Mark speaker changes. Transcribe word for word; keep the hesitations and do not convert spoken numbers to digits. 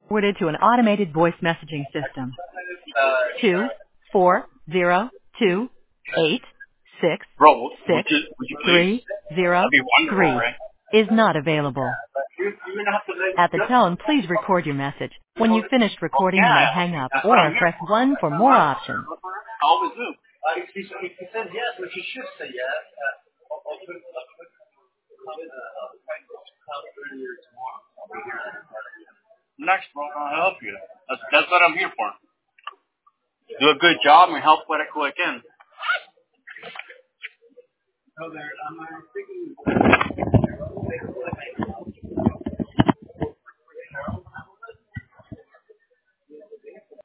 Speaker 1: Forwarded to an automated voice messaging system. Two four zero two eight six
Speaker 2: Bro, would
Speaker 1: six
Speaker 2: you, would you
Speaker 1: three
Speaker 2: please?
Speaker 1: zero
Speaker 2: That'd be wonderful,
Speaker 1: three
Speaker 2: right?
Speaker 1: is not available. At the tone, please record your message. When you've finished recording, you may
Speaker 2: Yeah,
Speaker 1: hang up
Speaker 2: that's what I'm
Speaker 1: or
Speaker 2: here
Speaker 1: press
Speaker 2: for.
Speaker 1: one for more options.
Speaker 2: I always do.
Speaker 3: Uh, if, he, if he says yes, which he should say yes, uh, I'll, I'll put I'll put comment uh, I'll try to comment earlier tomorrow. I'll be here.
Speaker 2: Next, bro, I'll help you. That's, that's what I'm here for. Do a good job and help what I can.
Speaker 3: No, there. I'm thinking.